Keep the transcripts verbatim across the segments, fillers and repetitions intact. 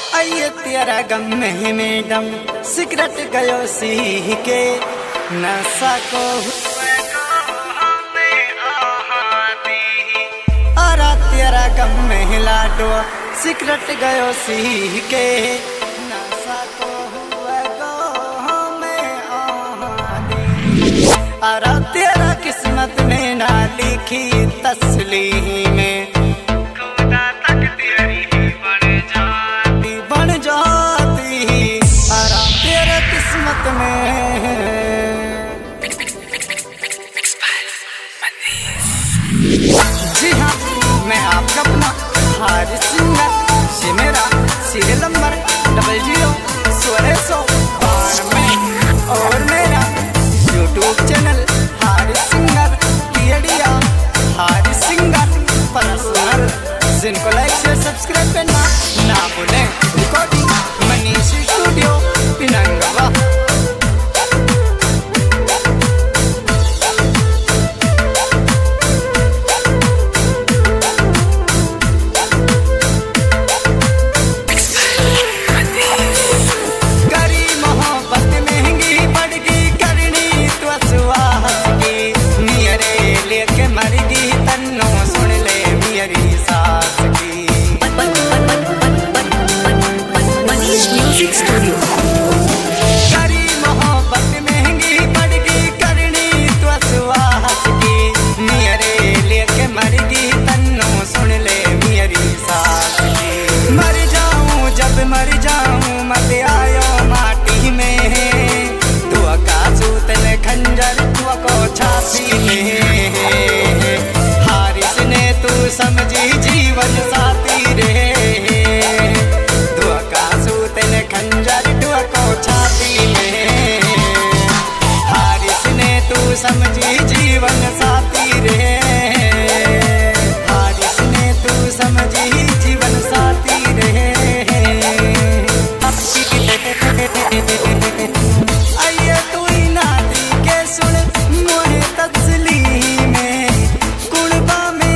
आइए तेरा गम में मैडम सिगरेट गयो सीह के नशा को अरा तेरा गम में लाडो सिगरेट गयो सीह के नशा को हुआ गो में आहादी अरा तेरा किस्मत में ना लिखी तस्लीम में जी हाँ, मैं आपका अपना हारिस सिंगर, ये मेरा सीरियल नंबर डबल जीरो सोलह सौ बानवे और मेरा यूट्यूब चैनल हारिस सिंगर पीएडिया हारिस सिंगर पर्सनल, जिनको लाइक शेयर सब्सक्राइब करना ना भूलें। Recording Manish studio Pinangwa. समझी जीवन साथी रे दुआ का सूतन खंजर दुआ को छाती में हारिस ने तू समझी जीवन साथी रे हारिस ने तू समझी जीवन साथी रे आइए तू नाती के सुन मोहे तस्ली में कुड़बा में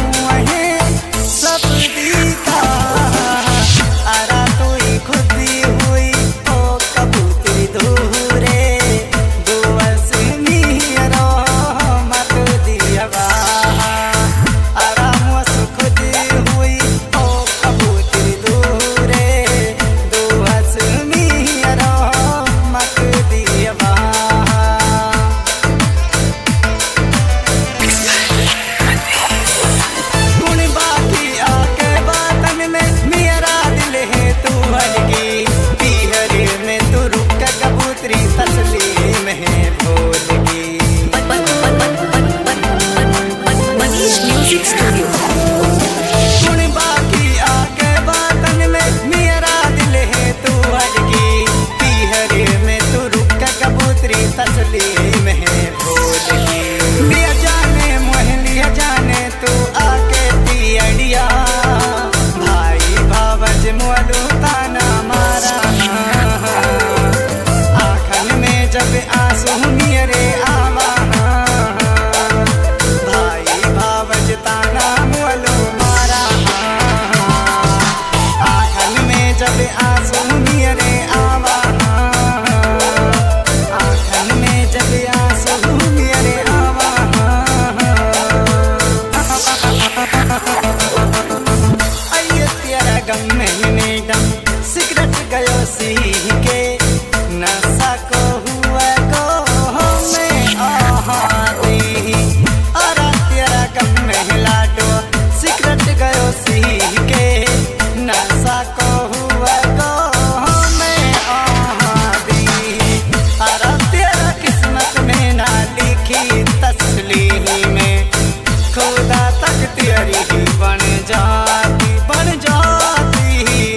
तस्ली में भूल लिया जाने मोह लिया जाने तू आके पियडिया भाई भावज मोलू ताना मारा आँखन में जब आंसू मेरे आवा भाई भावज ताना मोलू मारा आँखन में जब आंसू मेरे आवा गम में मैडम सिगरेट गयो सीह के नशा को हुआ गो में आहादी अरा तेरा गम में लाडो सिगरेट गयो सीह के नशा को हुआ गो में आहादी अरा तेरा किस्मत में ना लिखी तस्लीम में खुदा तक तेरी ही बन जाती बन जा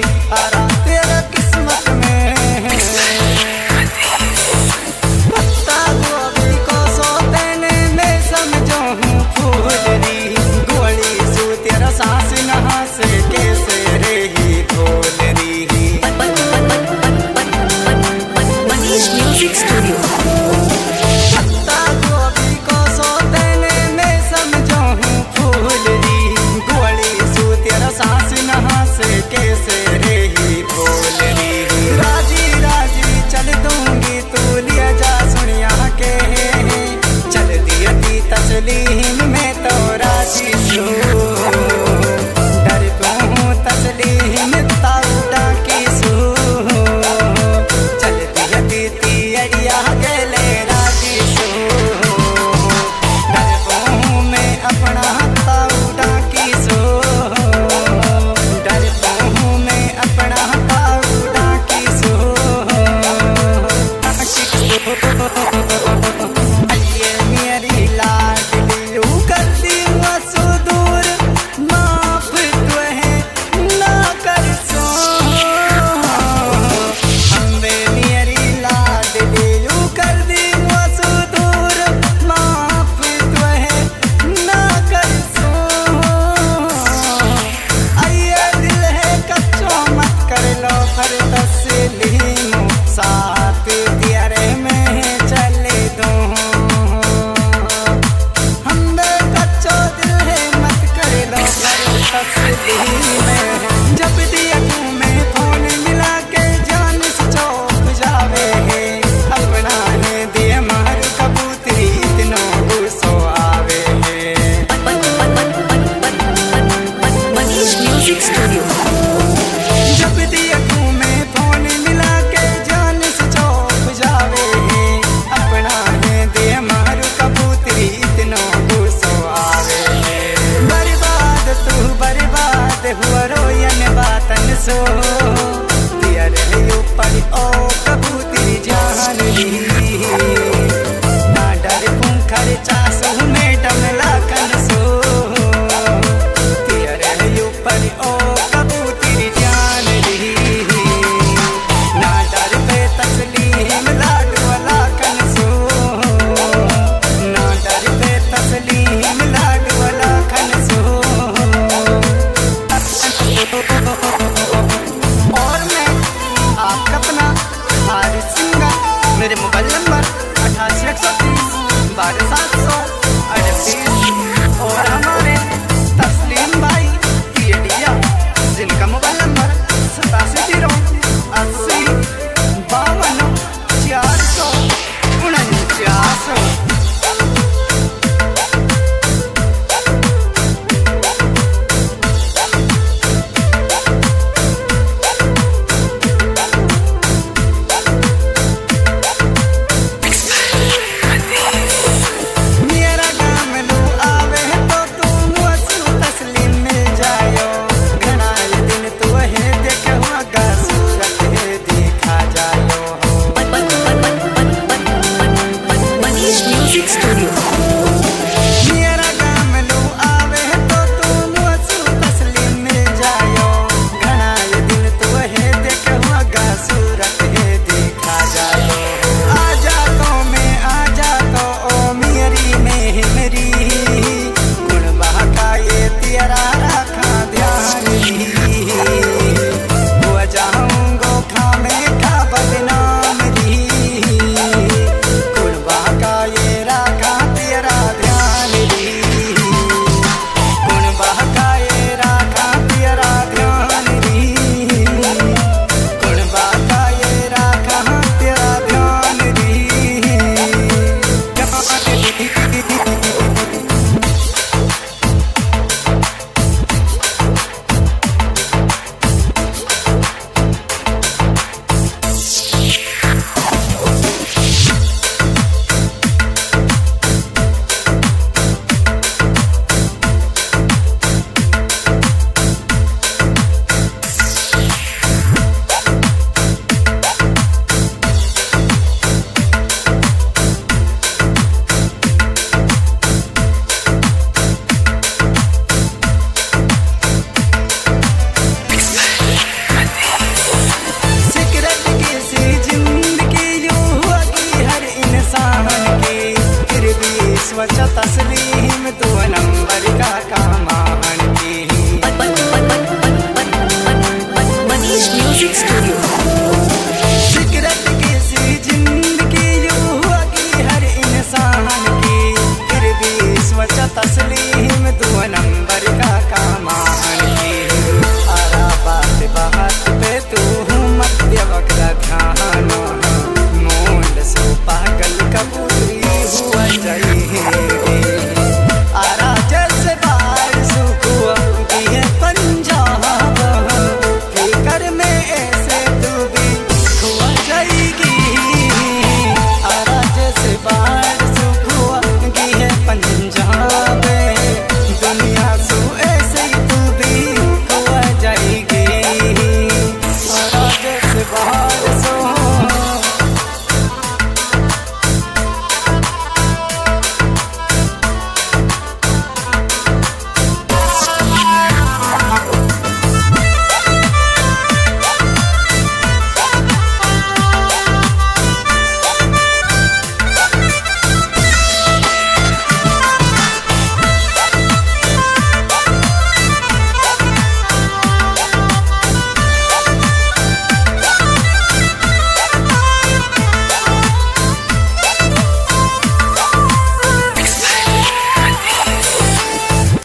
हो